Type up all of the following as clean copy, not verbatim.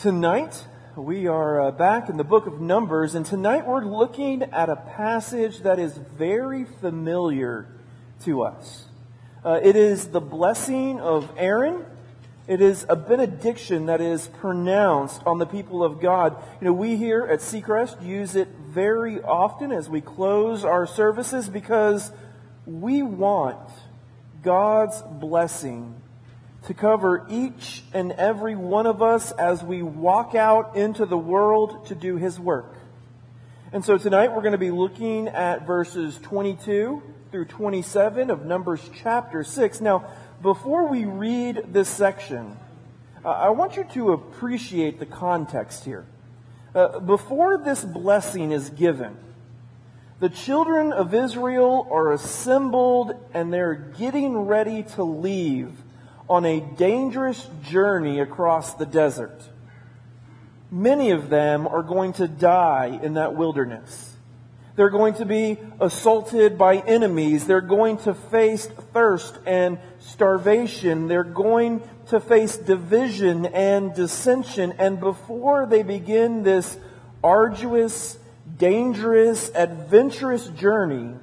Tonight, we are back in the book of Numbers, and tonight we're looking at a passage that is very familiar to us. It is the blessing of Aaron. It is a benediction that is pronounced on the people of God. You know, we here at Seacrest use it very often as we close our services because we want God's blessing to cover each and every one of us as we walk out into the world to do His work. And so tonight we're going to be looking at verses 22 through 27 of Numbers chapter 6. Now, before we read this section, I want you to appreciate the context here. Before this blessing is given, the children of Israel are assembled and they're getting ready to leave on a dangerous journey across the desert. Many of them are going to die in that wilderness. They're going to be assaulted by enemies. They're going to face thirst and starvation. They're going to face division and dissension. And before they begin this arduous, dangerous, adventurous journey,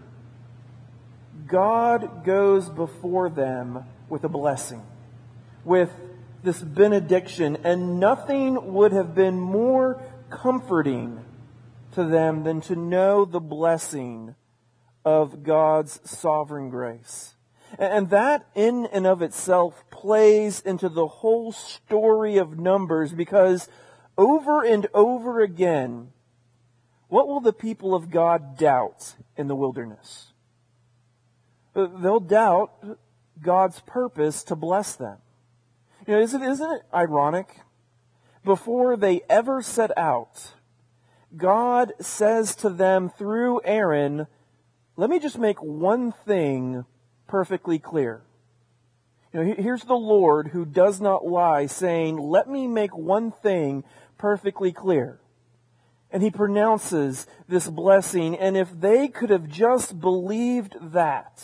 God goes before them with a blessing, with this benediction, and nothing would have been more comforting to them than to know the blessing of God's sovereign grace. And that in and of itself plays into the whole story of Numbers, because over and over again, what will the people of God doubt in the wilderness? They'll doubt God's purpose to bless them. You know, isn't it ironic? Before they ever set out, God says to them through Aaron, let me just make one thing perfectly clear. You know, here's the Lord who does not lie, saying, let me make one thing perfectly clear. And He pronounces this blessing, and if they could have just believed that,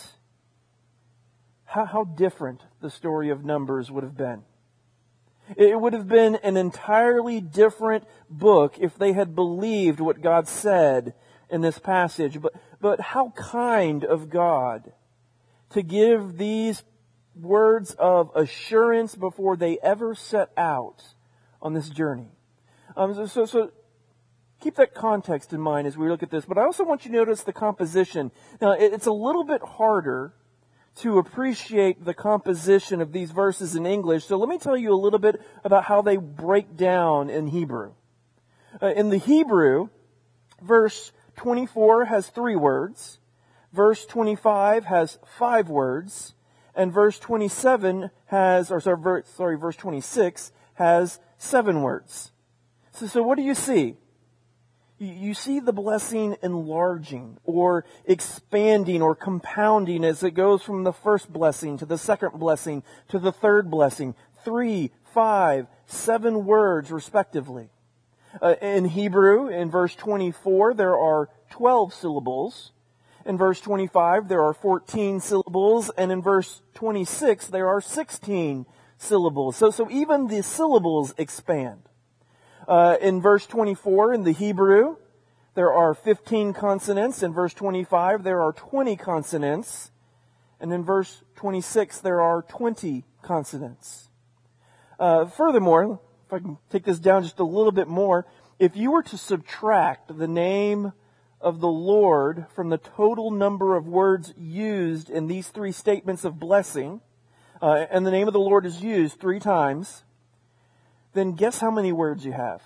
how different the story of Numbers would have been. It would have been an entirely different book if they had believed what God said in this passage. But how kind of God to give these words of assurance before they ever set out on this journey. So keep that context in mind as we look at this. But I also want you to notice the composition. Now, it's a little bit harder to appreciate the composition of these verses in English. So let me tell you a little bit about how they break down in Hebrew. In the Hebrew, verse 24 has 3 words, verse 25 has 5 words, and verse 27 has, verse 26 has 7 words. So what do you see? You see the blessing enlarging or expanding or compounding as it goes from the first blessing to the second blessing to the third blessing. 3, 5, 7 words respectively. In Hebrew, in verse 24, there are 12 syllables. In verse 25, there are 14 syllables. And in verse 26, there are 16 syllables. So even the syllables expand. In verse 24, in the Hebrew, there are 15 consonants. In verse 25, there are 20 consonants. And in verse 26, there are 20 consonants. Furthermore, if I can take this down just a little bit more, if you were to subtract the name of the Lord from the total number of words used in these 3 statements of blessing, and the name of the Lord is used 3 times, then guess how many words you have?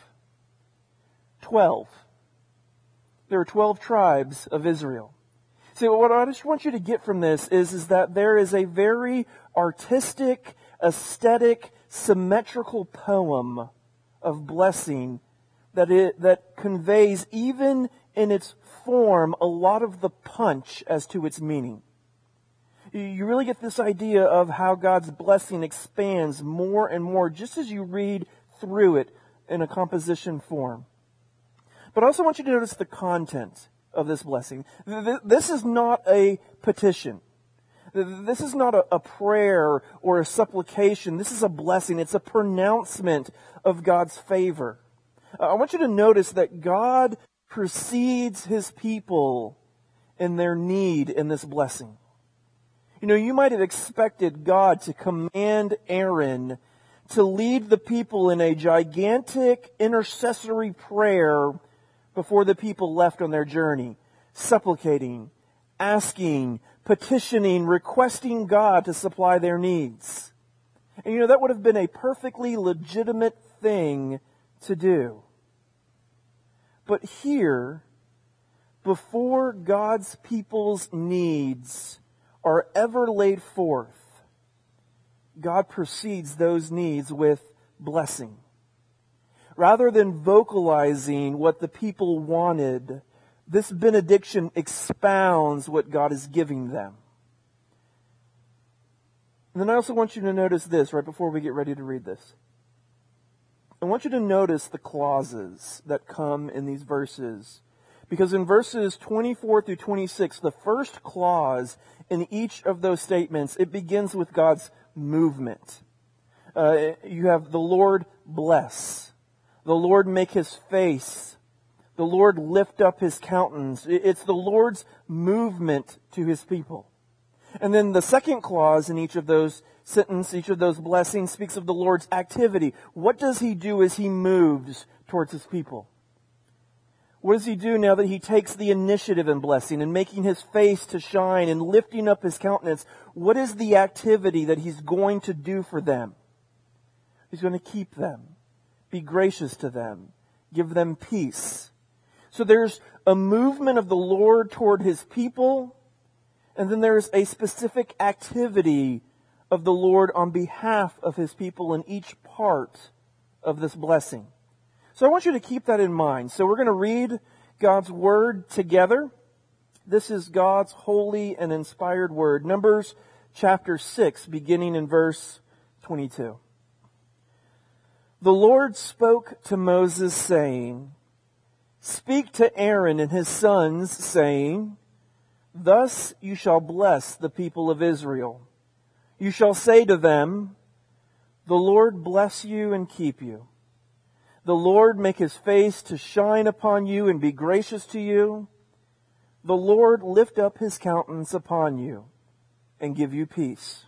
12. There are 12 tribes of Israel. See, what I just want you to get from this is that there is a very artistic, aesthetic, symmetrical poem of blessing that conveys, even in its form, a lot of the punch as to its meaning. You really get this idea of how God's blessing expands more and more just as you read through it in a composition form. But I also want you to notice the content of this blessing. This is not a petition. This is not a prayer or a supplication. This is a blessing. It's a pronouncement of God's favor. I want you to notice that God precedes His people in their need in this blessing. You know, you might have expected God to command Aaron to lead the people in a gigantic intercessory prayer before the people left on their journey, supplicating, asking, petitioning, requesting God to supply their needs. And you know, that would have been a perfectly legitimate thing to do. But here, before God's people's needs are ever laid forth, God precedes those needs with blessing. Rather than vocalizing what the people wanted, this benediction expounds what God is giving them. And then I also want you to notice this right before we get ready to read this. I want you to notice the clauses that come in these verses. Because in verses 24 through 26, the first clause in each of those statements, it begins with God's movement. You have the Lord bless. The Lord make His face. The Lord lift up His countenance. It's the Lord's movement to His people. And then the second clause in each of those sentences, each of those blessings, speaks of the Lord's activity. What does He do as He moves towards His people? What does He do now that He takes the initiative in blessing and making His face to shine and lifting up His countenance? What is the activity that He's going to do for them? He's going to keep them, be gracious to them, give them peace. So there's a movement of the Lord toward His people, and then there's a specific activity of the Lord on behalf of His people in each part of this blessing. So I want you to keep that in mind. So we're going to read God's Word together. This is God's holy and inspired Word. Numbers chapter 6, beginning in verse 22. The Lord spoke to Moses, saying, "Speak to Aaron and his sons, saying, Thus you shall bless the people of Israel. You shall say to them, The Lord bless you and keep you. The Lord make His face to shine upon you and be gracious to you. The Lord lift up His countenance upon you and give you peace.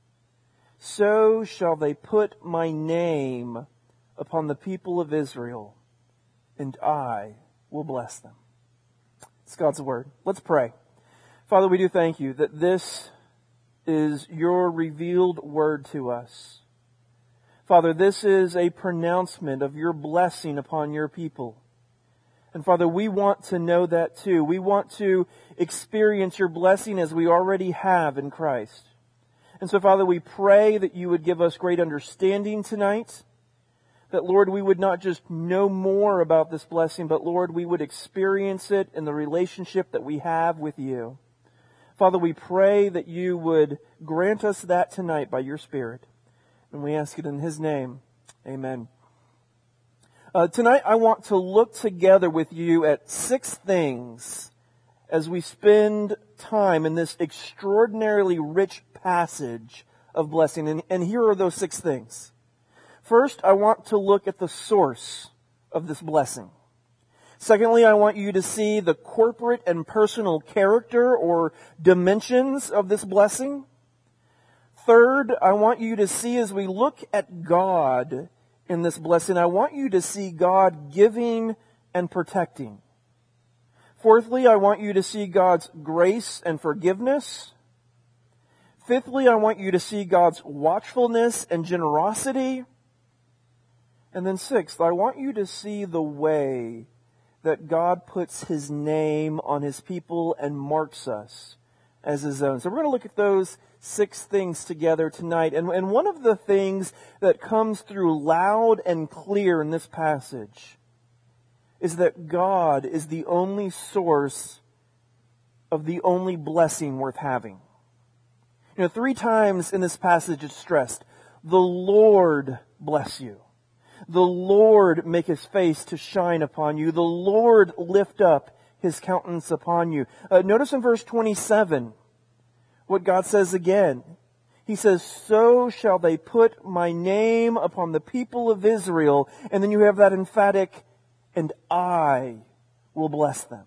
So shall they put my name upon the people of Israel, and I will bless them." It's God's Word. Let's pray. Father, we do thank You that this is Your revealed Word to us. Father, this is a pronouncement of Your blessing upon Your people. And Father, we want to know that too. We want to experience Your blessing as we already have in Christ. And so, Father, we pray that You would give us great understanding tonight. That, Lord, we would not just know more about this blessing, but, Lord, we would experience it in the relationship that we have with You. Father, we pray that You would grant us that tonight by Your Spirit. And we ask it in His name. Amen. Tonight I want to look together with you at 6 things as we spend time in this extraordinarily rich passage of blessing. And here are those 6 things. First, I want to look at the source of this blessing. Secondly, I want you to see the corporate and personal character or dimensions of this blessing. Third, I want you to see as we look at God in this blessing, I want you to see God giving and protecting. Fourthly, I want you to see God's grace and forgiveness. Fifthly, I want you to see God's watchfulness and generosity. And then sixth, I want you to see the way that God puts His name on His people and marks us as His own. So we're going to look at those 6 things together tonight. And one of the things that comes through loud and clear in this passage is that God is the only source of the only blessing worth having. You know, 3 times in this passage it's stressed, the Lord bless you. The Lord make His face to shine upon you. The Lord lift up His countenance upon you. Notice in verse 27, what God says again. He says, so shall they put my name upon the people of Israel. And then you have that emphatic, and I will bless them.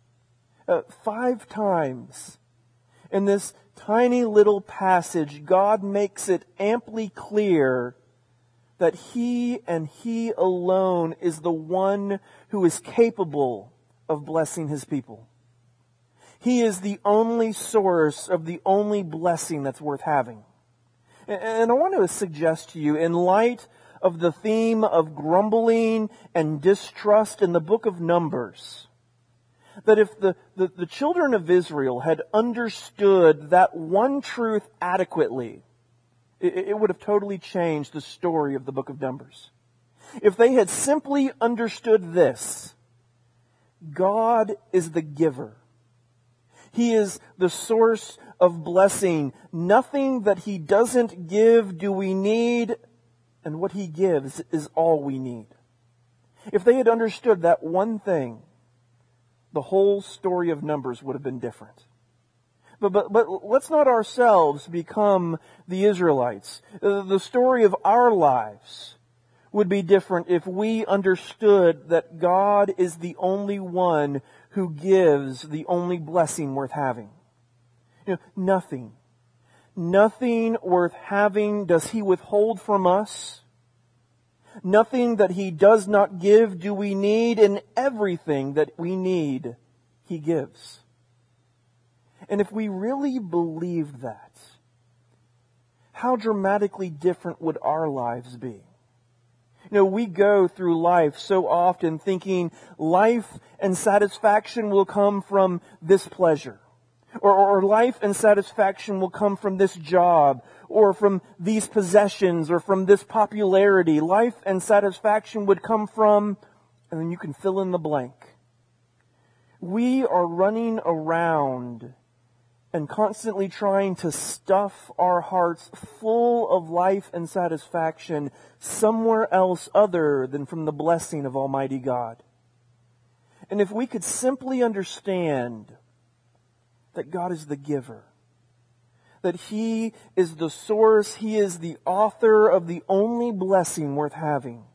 5 times in this tiny little passage, God makes it amply clear that He and He alone is the one who is capable of blessing His people. He is the only source of the only blessing that's worth having. And I want to suggest to you, in light of the theme of grumbling and distrust in the book of Numbers, that if the children of Israel had understood that one truth adequately, it would have totally changed the story of the book of Numbers. If they had simply understood this, God is the giver. He is the source of blessing. Nothing that He doesn't give do we need, and what He gives is all we need. If they had understood that one thing, the whole story of Numbers would have been different. But let's not ourselves become the Israelites. The story of our lives would be different if we understood that God is the only one who gives the only blessing worth having. Nothing worth having does He withhold from us. Nothing that He does not give do we need, and everything that we need, He gives. And if we really believed that, how dramatically different would our lives be? We go through life so often thinking life and satisfaction will come from this pleasure. Or life and satisfaction will come from this job, or from these possessions, or from this popularity. Life and satisfaction would come from, and then you can fill in the blank. We are running around and constantly trying to stuff our hearts full of life and satisfaction somewhere else other than from the blessing of Almighty God. And if we could simply understand that God is the giver, that He is the source, He is the author of the only blessing worth having,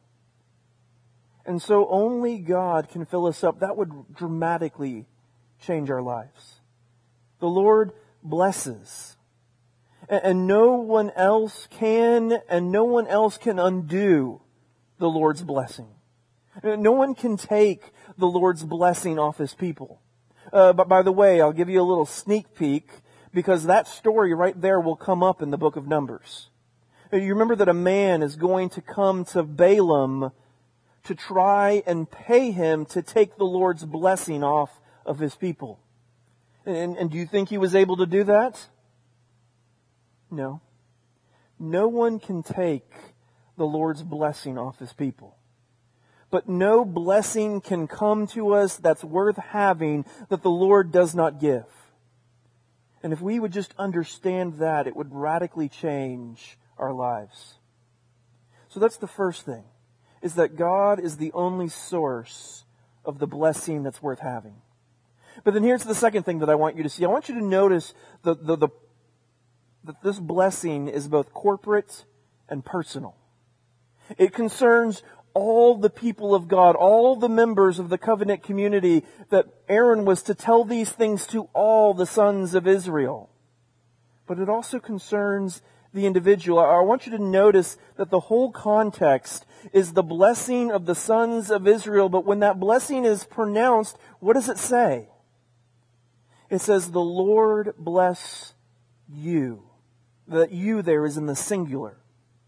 and so only God can fill us up, that would dramatically change our lives. The Lord blesses, and no one else can, and no one else can undo the Lord's blessing. No one can take the Lord's blessing off His people. But by the way, I'll give you a little sneak peek, because that story right there will come up in the book of Numbers. You remember that a man is going to come to Balaam to try and pay him to take the Lord's blessing off of His people. And do you think he was able to do that? No. No one can take the Lord's blessing off His people. But no blessing can come to us that's worth having that the Lord does not give. And if we would just understand that, it would radically change our lives. So that's the first thing, is that God is the only source of the blessing that's worth having. But then here's the second thing that I want you to see. I want you to notice that this blessing is both corporate and personal. It concerns all the people of God, all the members of the covenant community, that Aaron was to tell these things to all the sons of Israel. But it also concerns the individual. I want you to notice that the whole context is the blessing of the sons of Israel. But when that blessing is pronounced, what does it say? It says, the Lord bless you. That you there is in the singular.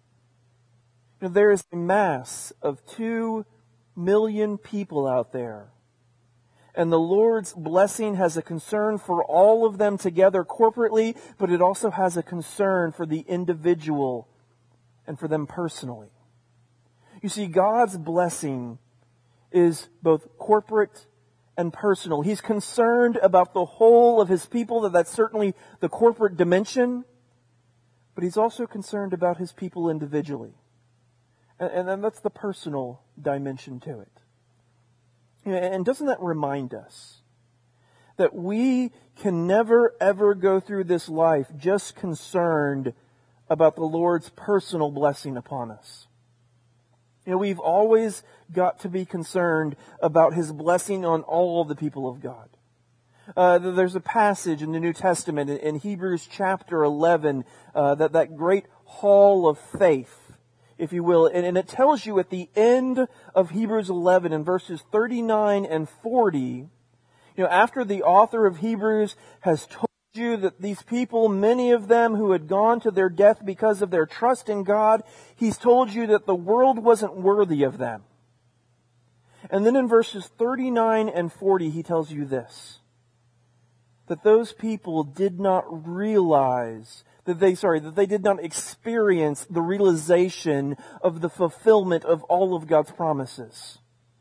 There is a mass of 2 million people out there. And the Lord's blessing has a concern for all of them together corporately, but it also has a concern for the individual and for them personally. You see, God's blessing is both corporate and personal. He's concerned about the whole of His people, that's certainly the corporate dimension, but He's also concerned about His people individually. And then that's the personal dimension to it. And doesn't that remind us that we can never ever go through this life just concerned about the Lord's personal blessing upon us. We've always got to be concerned about His blessing on all of the people of God. There's a passage in the New Testament in Hebrews chapter 11, that great hall of faith, if you will. And it tells you at the end of Hebrews 11 in verses 39 and 40, after the author of Hebrews has told you that these people, many of them who had gone to their death because of their trust in God, he's told you that the world wasn't worthy of them. And then in verses 39 and 40, he tells you this, that those people did not realize, that they did not experience the realization of the fulfillment of all of God's promises.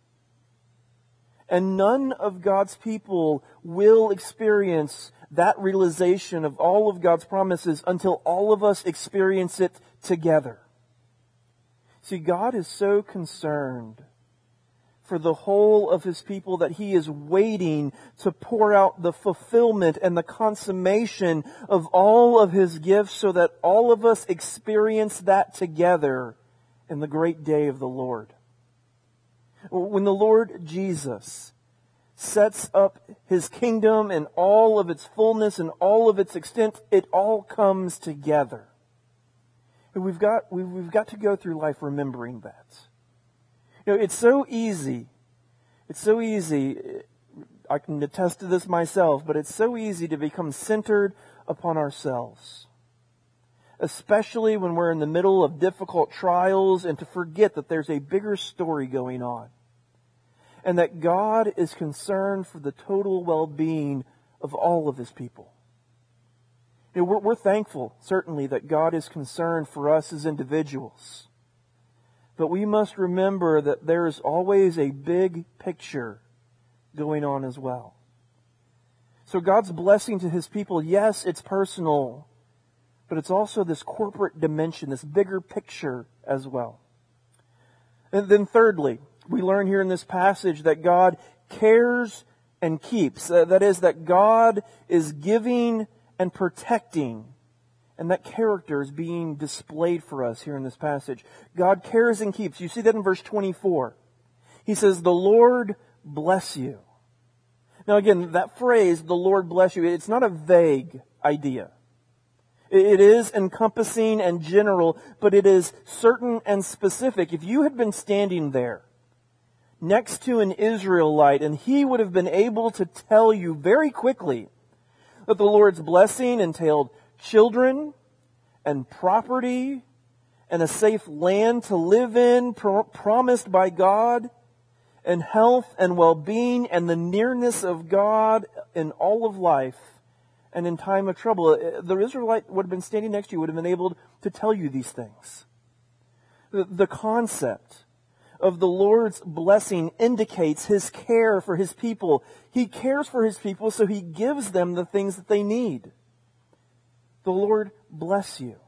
And none of God's people will experience that realization of all of God's promises until all of us experience it together. See, God is so concerned for the whole of His people that He is waiting to pour out the fulfillment and the consummation of all of His gifts so that all of us experience that together in the great day of the Lord. When the Lord Jesus sets up His kingdom in all of its fullness and all of its extent, it all comes together. And we've got to go through life remembering that. It's so easy. I can attest to this myself, but it's so easy to become centered upon ourselves. Especially when we're in the middle of difficult trials, and to forget that there's a bigger story going on. And that God is concerned for the total well-being of all of His people. We're thankful, certainly, that God is concerned for us as individuals. But we must remember that there is always a big picture going on as well. So God's blessing to His people, yes, it's personal, but it's also this corporate dimension, this bigger picture as well. And then thirdly, we learn here in this passage that God cares and keeps. That is, that God is giving and protecting. And that character is being displayed for us here in this passage. God cares and keeps. You see that in verse 24. He says, "The Lord bless you." Now again, that phrase, "the Lord bless you," it's not a vague idea. It is encompassing and general, but it is certain and specific. If you had been standing there next to an Israelite, and he would have been able to tell you very quickly that the Lord's blessing entailed children and property and a safe land to live in, promised by God, and health and well-being and the nearness of God in all of life and in time of trouble. The Israelite would have been standing next to you, would have been able to tell you these things. The concept of the Lord's blessing indicates His care for His people. He cares for His people, so He gives them the things that they need. The Lord bless you.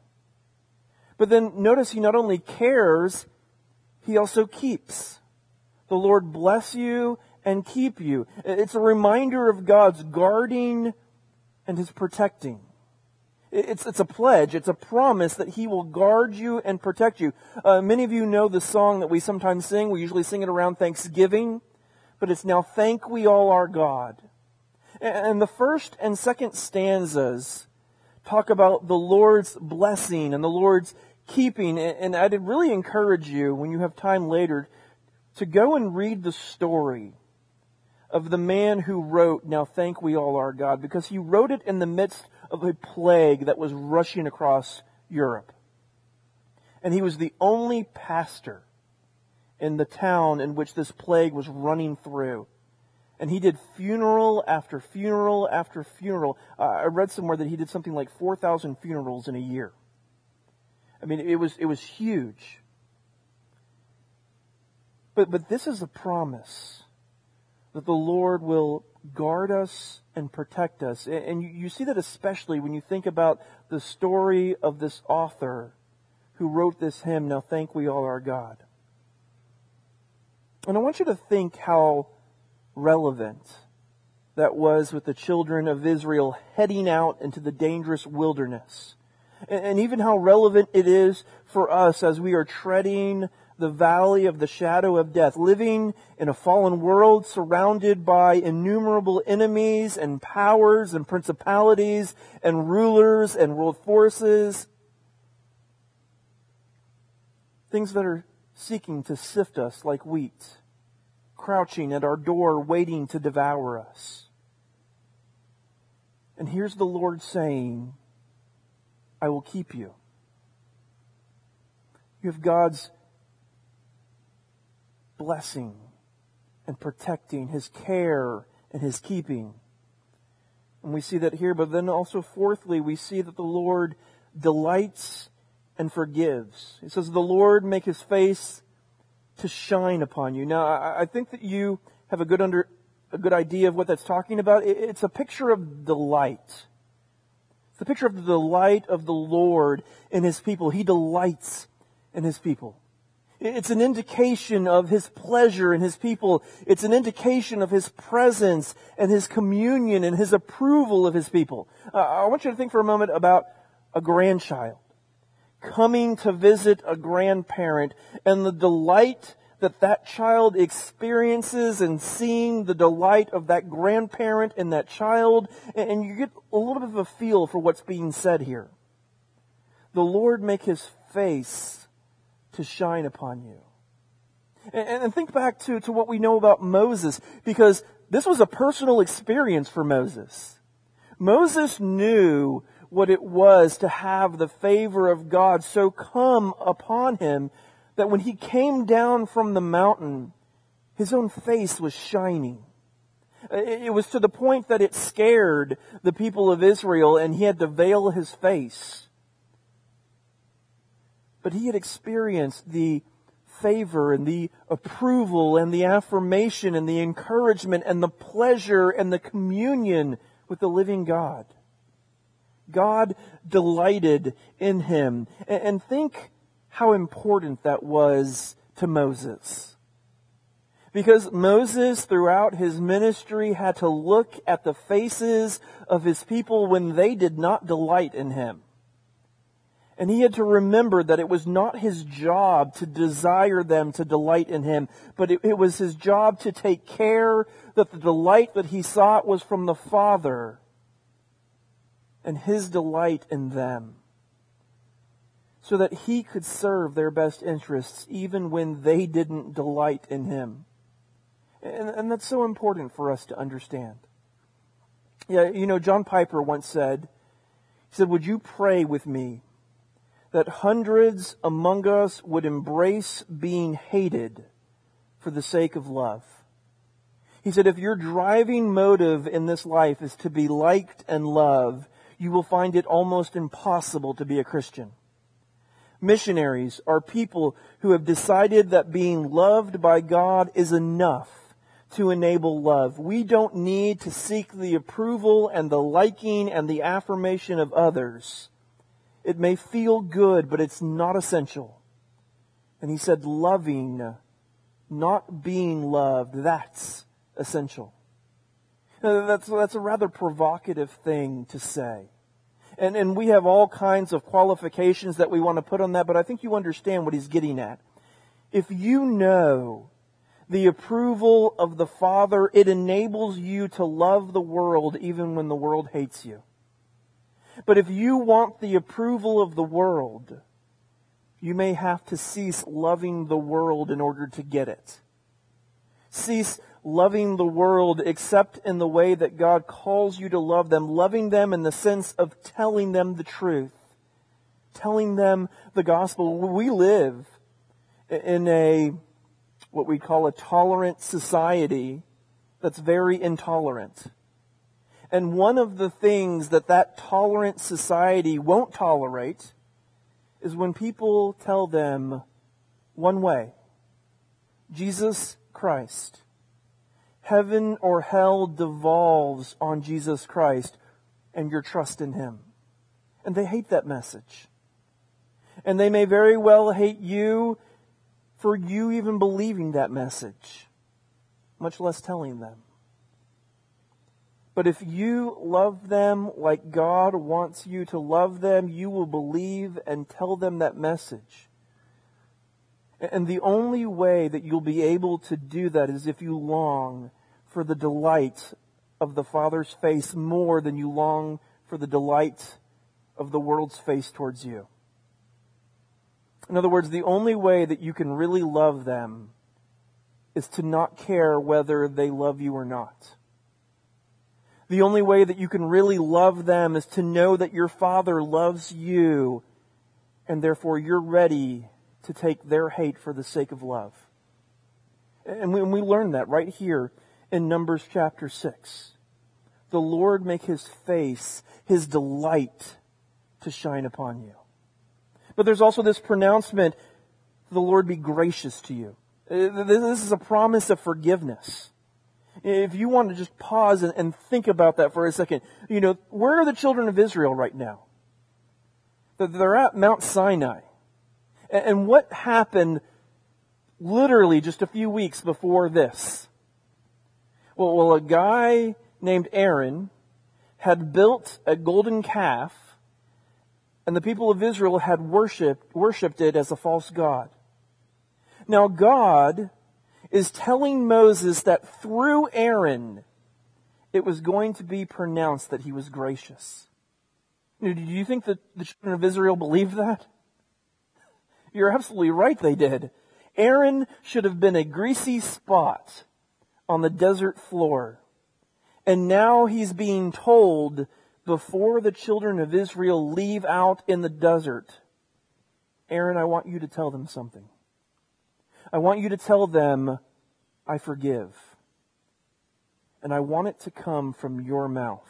But then notice He not only cares, He also keeps. The Lord bless you and keep you. It's a reminder of God's guarding and His protecting. It's a pledge. It's a promise that He will guard you and protect you. Many of you know the song that we sometimes sing. We usually sing it around Thanksgiving. But it's "Now Thank We All Our God." And the first and second stanzas talk about the Lord's blessing and the Lord's keeping. And I'd really encourage you, when you have time later, to go and read the story of the man who wrote "Now Thank We All Our God," because he wrote it in the midst of a plague that was rushing across Europe. And he was the only pastor in the town in which this plague was running through. And he did funeral after funeral after funeral. I read somewhere that he did something like 4,000 funerals in a year. I mean, it was huge. But this is a promise that the Lord will guard us and protect us. And you see that especially when you think about the story of this author who wrote this hymn, "Now Thank We All Our God." And I want you to think how relevant that was with the children of Israel heading out into the dangerous wilderness. And even how relevant it is for us as we are treading the valley of the shadow of death, living in a fallen world surrounded by innumerable enemies and powers and principalities and rulers and world forces. Things that are seeking to sift us like wheat, crouching at our door waiting to devour us. And here's the Lord saying, I will keep you. You have God's blessing and protecting, His care and His keeping. And we see that here, but then also fourthly, we see that the Lord delights and forgives. It says, the Lord make His face to shine upon you. Now, I think that you have a good idea of what that's talking about. It's a picture of delight. It's a picture of the delight of the Lord in His people. He delights in His people. It's an indication of His pleasure in His people. It's an indication of His presence and His communion and His approval of His people. I want you to think for a moment about a grandchild coming to visit a grandparent and the delight that that child experiences and seeing the delight of that grandparent and that child. And you get a little bit of a feel for what's being said here. The Lord make His face to shine upon you. And think back to what we know about Moses, because this was a personal experience for Moses. Moses knew what it was to have the favor of God so come upon him that when he came down from the mountain, his own face was shining. It was to the point that it scared the people of Israel and he had to veil his face. But he had experienced the favor and the approval and the affirmation and the encouragement and the pleasure and the communion with the living God. God delighted in him. And think how important that was to Moses. Because Moses, throughout his ministry, had to look at the faces of his people when they did not delight in him. And he had to remember that it was not his job to desire them to delight in him, but it was his job to take care that the delight that he sought was from the Father and his delight in them, so that he could serve their best interests even when they didn't delight in him. And that's so important for us to understand. Yeah, John Piper once said, would you pray with me that hundreds among us would embrace being hated for the sake of love? He said, if your driving motive in this life is to be liked and loved, you will find it almost impossible to be a Christian. Missionaries are people who have decided that being loved by God is enough to enable love. We don't need to seek the approval and the liking and the affirmation of others. It may feel good, but it's not essential. And he said, loving, not being loved, that's essential. That's a rather provocative thing to say. And we have all kinds of qualifications that we want to put on that, but I think you understand what he's getting at. If you know the approval of the Father, it enables you to love the world even when the world hates you. But if you want the approval of the world, you may have to cease loving the world in order to get it. Cease loving the world except in the way that God calls you to love them, loving them in the sense of telling them the truth, telling them the gospel. We live in what we call a tolerant society that's very intolerant. And one of the things that tolerant society won't tolerate is when people tell them one way, Jesus Christ. Heaven or hell devolves on Jesus Christ and your trust in Him. And they hate that message. And they may very well hate you for you even believing that message, much less telling them. But if you love them like God wants you to love them, you will believe and tell them that message. And the only way that you'll be able to do that is if you long for the delight of the Father's face more than you long for the delight of the world's face towards you. In other words, the only way that you can really love them is to not care whether they love you or not. The only way that you can really love them is to know that your Father loves you, and therefore you're ready to take their hate for the sake of love. And we learn that right here in Numbers chapter 6. The Lord make His face, His delight to shine upon you. But there's also this pronouncement, the Lord be gracious to you. This is a promise of forgiveness. If you want to just pause and think about that for a second, where are the children of Israel right now? They're at Mount Sinai. And what happened literally just a few weeks before this? Well, a guy named Aaron had built a golden calf, and the people of Israel had worshipped it as a false god. Now God is telling Moses that through Aaron, it was going to be pronounced that he was gracious. Do you think that the children of Israel believed that? You're absolutely right, they did. Aaron should have been a greasy spot on the desert floor. And now he's being told before the children of Israel leave out in the desert, Aaron, I want you to tell them something. I want you to tell them, I forgive. And I want it to come from your mouth.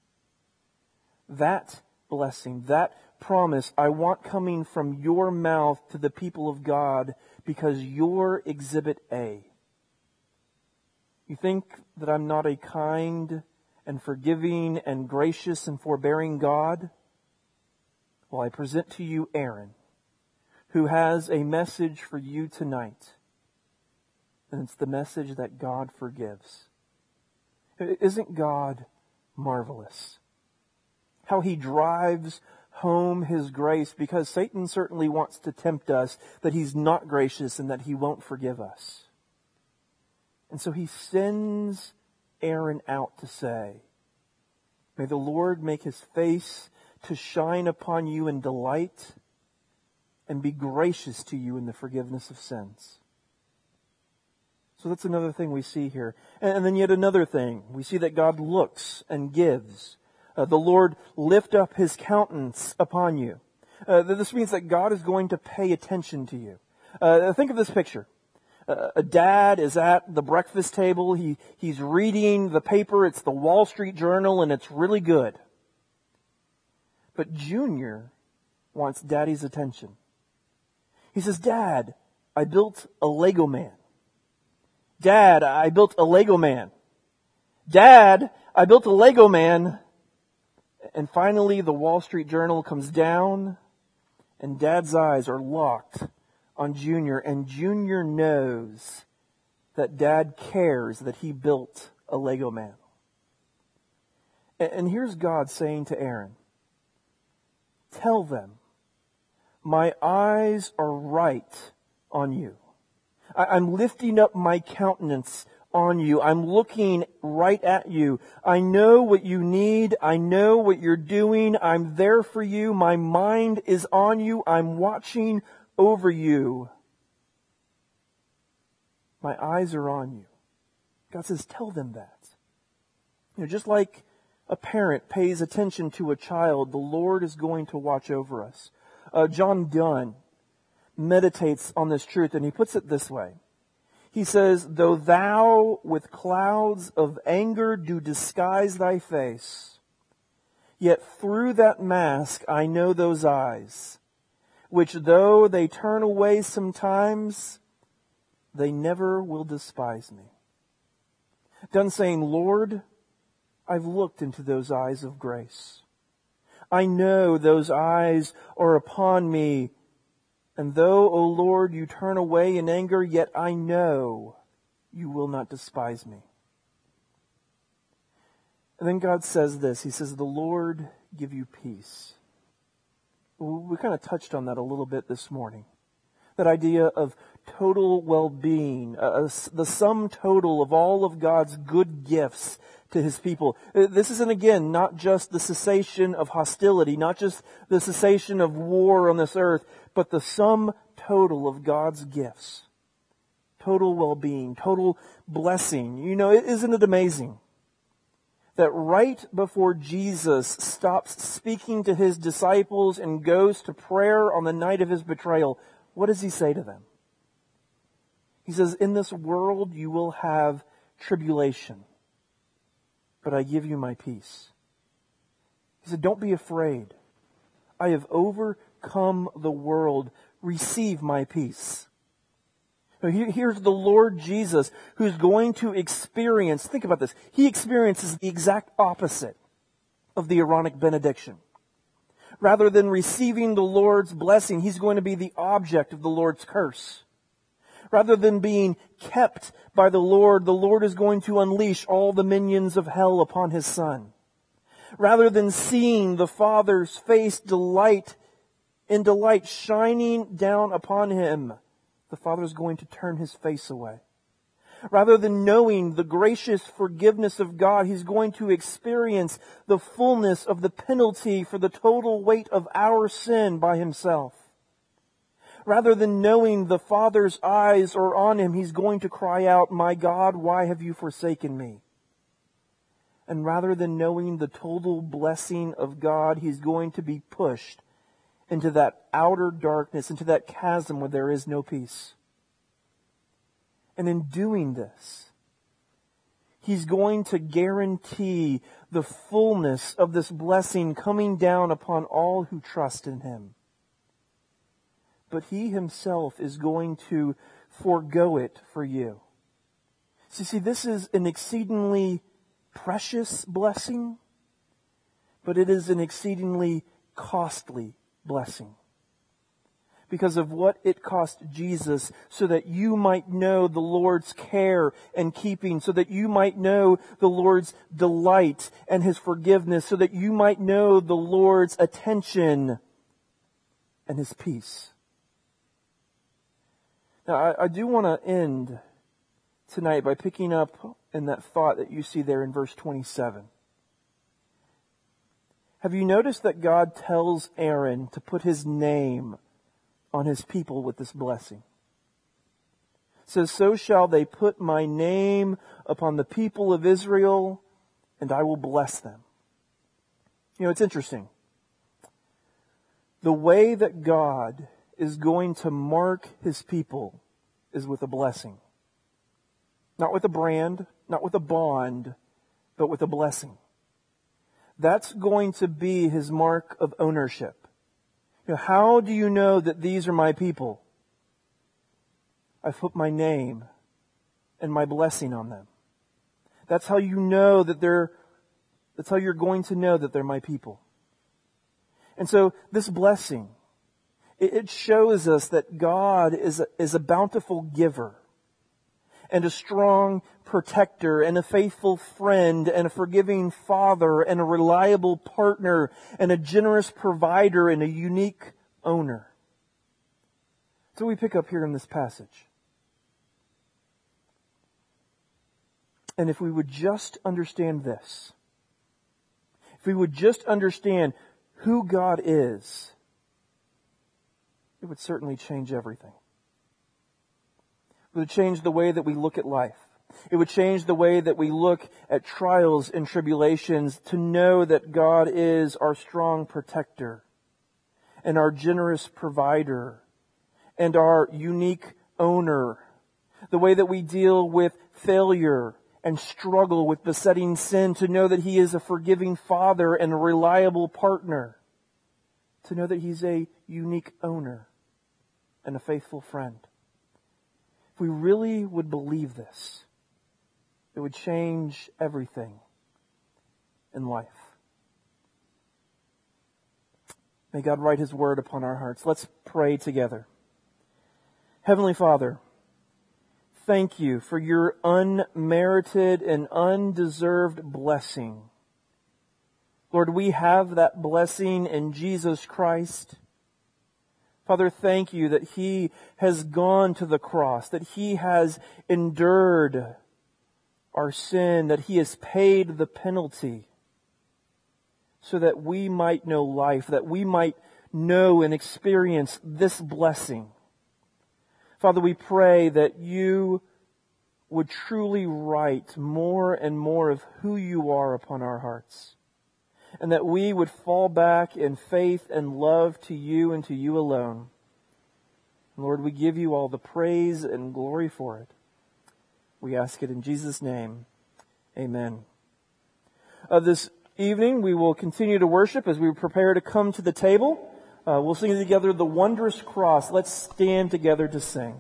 That blessing, that promise, I want coming from your mouth to the people of God because you're Exhibit A. You think that I'm not a kind and forgiving and gracious and forbearing God? Well, I present to you Aaron, who has a message for you tonight. And it's the message that God forgives. Isn't God marvelous? How He drives home His grace, because Satan certainly wants to tempt us that He's not gracious and that He won't forgive us. And so He sends Aaron out to say, may the Lord make His face to shine upon you in delight and be gracious to you in the forgiveness of sins. So that's another thing we see here. And then yet another thing. We see that God looks and gives. The Lord lift up His countenance upon you. This means that God is going to pay attention to you. Think of this picture. A dad is at the breakfast table. He's reading the paper. It's the Wall Street Journal, and it's really good. But Junior wants Daddy's attention. He says, Dad, I built a Lego man. Dad, I built a Lego man. Dad, I built a Lego man. And finally, the Wall Street Journal comes down, and Dad's eyes are locked on Junior, and Junior knows that Dad cares that he built a Lego man. And here's God saying to Aaron, tell them, my eyes are right on you. I'm lifting up my countenance on you. I'm looking right at you. I know what you need. I know what you're doing. I'm there for you. My mind is on you. I'm watching over you. My eyes are on you. God says, tell them that. Just like a parent pays attention to a child, the Lord is going to watch over us. John Donne meditates on this truth, and he puts it this way. He says, though thou with clouds of anger do disguise thy face, yet through that mask I know those eyes, which though they turn away sometimes, they never will despise me. Done saying, Lord, I've looked into those eyes of grace. I know those eyes are upon me. And though, O Lord, you turn away in anger, yet I know you will not despise me. And then God says this. He says, the Lord give you peace. We kind of touched on that a little bit this morning. That idea of total well-being, the sum total of all of God's good gifts to His people. This isn't, again, not just the cessation of hostility, not just the cessation of war on this earth, but the sum total of God's gifts. Total well-being, total blessing. You know, isn't it amazing that right before Jesus stops speaking to His disciples and goes to prayer on the night of His betrayal, what does He say to them? He says, in this world you will have tribulation, but I give you my peace. He said, don't be afraid. I have overcome the world. Receive my peace. Now here's the Lord Jesus who's going to experience, think about this, He experiences the exact opposite of the Aaronic benediction. Rather than receiving the Lord's blessing, He's going to be the object of the Lord's curse. Rather than being kept by the Lord is going to unleash all the minions of hell upon His Son. Rather than seeing the Father's face delight shining down upon Him, the Father is going to turn His face away. Rather than knowing the gracious forgiveness of God, He's going to experience the fullness of the penalty for the total weight of our sin by Himself. Rather than knowing the Father's eyes are on Him, He's going to cry out, my God, why have you forsaken me? And rather than knowing the total blessing of God, He's going to be pushed into that outer darkness, into that chasm where there is no peace. And in doing this, He's going to guarantee the fullness of this blessing coming down upon all who trust in Him. But He Himself is going to forego it for you. So see, this is an exceedingly precious blessing, but it is an exceedingly costly blessing. Because of what it cost Jesus, so that you might know the Lord's care and keeping, so that you might know the Lord's delight and His forgiveness, so that you might know the Lord's attention and His peace. Now, I do want to end tonight by picking up in that thought that you see there in verse 27. Have you noticed that God tells Aaron to put his name on his people with this blessing? It says, so shall they put my name upon the people of Israel, and I will bless them. You know, it's interesting. The way that God is going to mark His people is with a blessing. Not with a brand, not with a bond, but with a blessing. That's going to be His mark of ownership. You know, how do you know that these are my people? I've put my name and my blessing on them. That's how you know that that's how you're going to know that they're my people. And so this blessing, it shows us that God is a bountiful giver and a strong protector and a faithful friend and a forgiving father and a reliable partner and a generous provider and a unique owner. So we pick up here in this passage. And if we would just understand this, if we would just understand who God is, it would certainly change everything. It would change the way that we look at life. It would change the way that we look at trials and tribulations, to know that God is our strong protector and our generous provider and our unique owner. The way that we deal with failure and struggle with besetting sin, to know that He is a forgiving Father and a reliable partner. To know that He's a unique owner and a faithful friend. If we really would believe this, it would change everything in life. May God write His word upon our hearts. Let's pray together. Heavenly Father, thank You for Your unmerited and undeserved blessing Lord, we have that blessing in Jesus Christ. Father, thank you that He has gone to the cross, that He has endured our sin, that He has paid the penalty so that we might know life, that we might know and experience this blessing. Father, we pray that you would truly write more and more of who you are upon our hearts, and that we would fall back in faith and love to you and to you alone. Lord, we give you all the praise and glory for it. We ask it in Jesus' name. Amen. This evening we will continue to worship as we prepare to come to the table. We'll sing together the Wondrous Cross. Let's stand together to sing.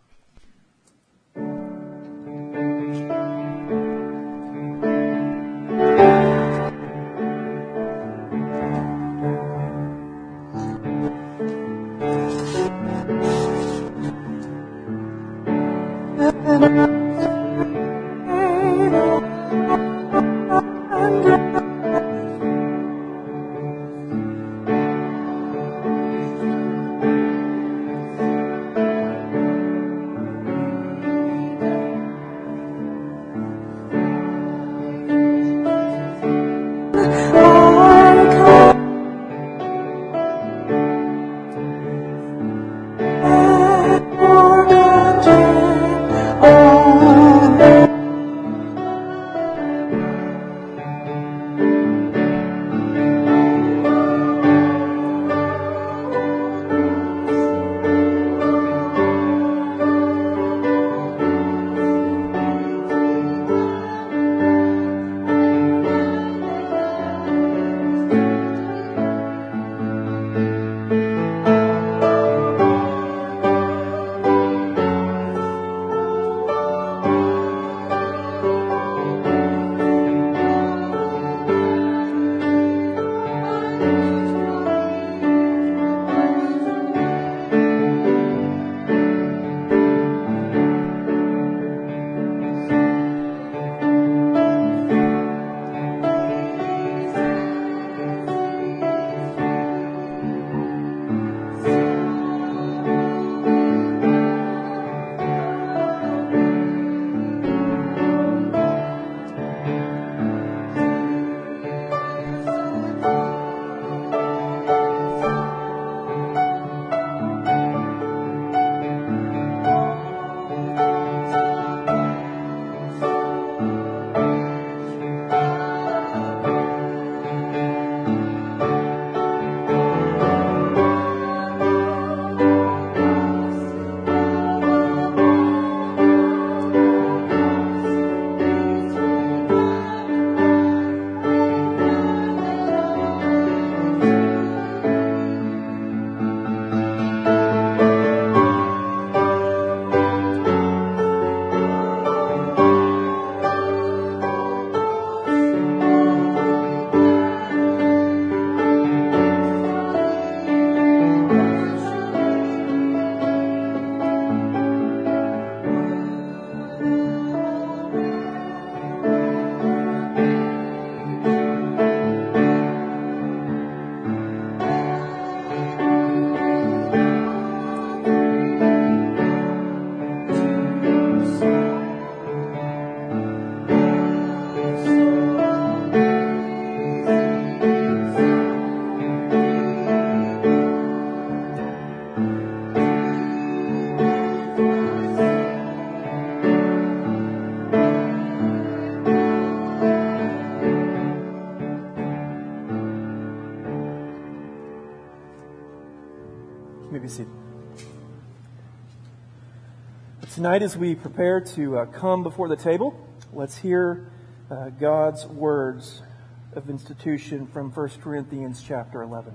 Tonight, as we prepare to come before the table, let's hear God's words of institution from 1 Corinthians chapter 11.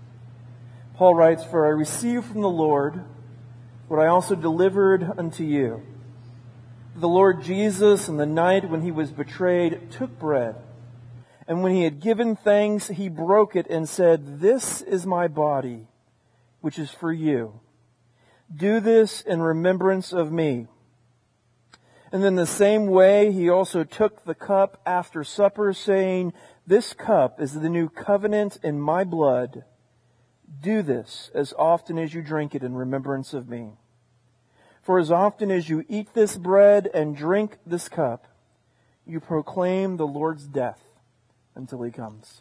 Paul writes, "For I received from the Lord what I also delivered unto you. The Lord Jesus, in the night when he was betrayed, took bread. And when he had given thanks, he broke it and said, 'This is my body, which is for you. Do this in remembrance of me.' And in the same way, he also took the cup after supper, saying, This cup is the new covenant in my blood. Do this as often as you drink it in remembrance of me. For as often as you eat this bread and drink this cup, you proclaim the Lord's death until He comes.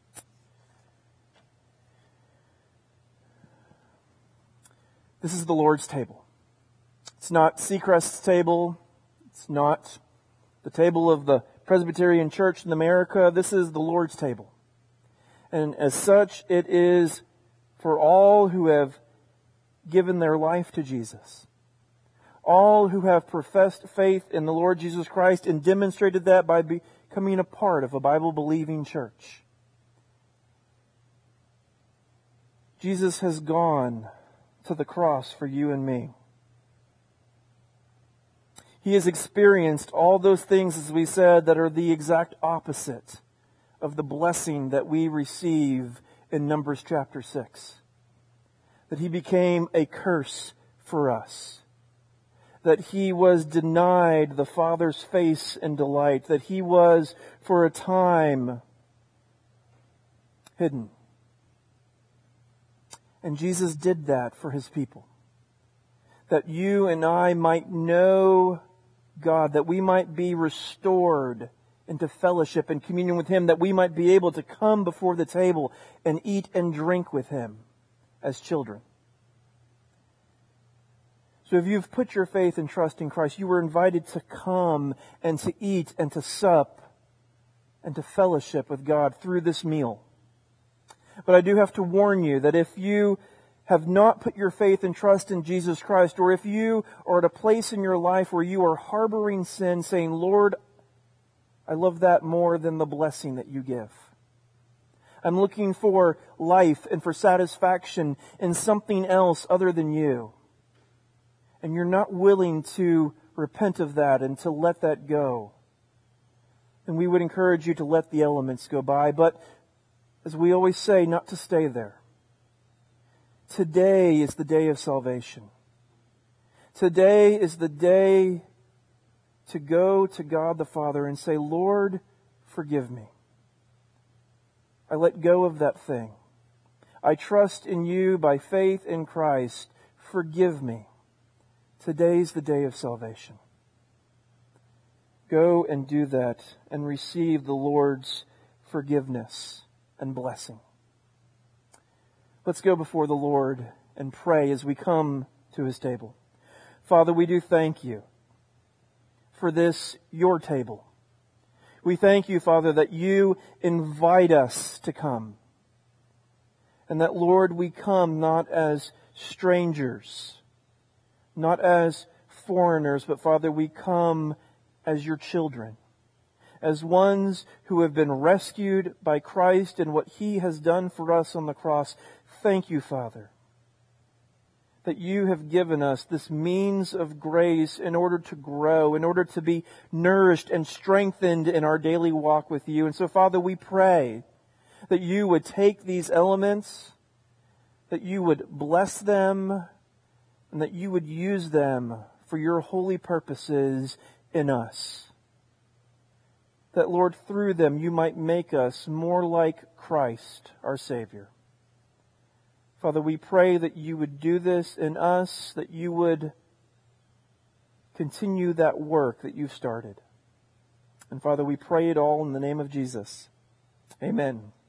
This is the Lord's table. It's not Seacrest's table. It's not the table of the Presbyterian Church in America. This is the Lord's table. And as such, it is for all who have given their life to Jesus. All who have professed faith in the Lord Jesus Christ and demonstrated that by becoming a part of a Bible-believing church. Jesus has gone to the cross for you and me. He has experienced all those things, as we said, that are the exact opposite of the blessing that we receive in Numbers chapter 6. That He became a curse for us. That He was denied the Father's face and delight. That He was, for a time, hidden. And Jesus did that for His people. That you and I might know God, that we might be restored into fellowship and communion with Him, that we might be able to come before the table and eat and drink with Him as children. So if you've put your faith and trust in Christ, you were invited to come and to eat and to sup and to fellowship with God through this meal. But I do have to warn you that if you have not put your faith and trust in Jesus Christ, or if you are at a place in your life where you are harboring sin, saying, Lord, I love that more than the blessing that you give. I'm looking for life and for satisfaction in something else other than you. And you're not willing to repent of that and to let that go. And we would encourage you to let the elements go by, but as we always say, not to stay there. Today is the day of salvation. Today is the day to go to God the Father and say, Lord, forgive me. I let go of that thing. I trust in you by faith in Christ. Forgive me. Today's the day of salvation. Go and do that and receive the Lord's forgiveness and blessing. Let's go before the Lord and pray as we come to His table. Father, we do thank You for this, your table. We thank You, Father, that You invite us to come. And that, Lord, we come not as strangers, not as foreigners, but, Father, we come as Your children, as ones who have been rescued by Christ and what He has done for us on the cross. Thank You, Father, that You have given us this means of grace in order to grow, in order to be nourished and strengthened in our daily walk with You. And so, Father, we pray that You would take these elements, that You would bless them, and that You would use them for Your holy purposes in us. That, Lord, through them You might make us more like Christ, our Savior. Father, we pray that You would do this in us, that You would continue that work that You've started. And Father, we pray it all in the name of Jesus. Amen.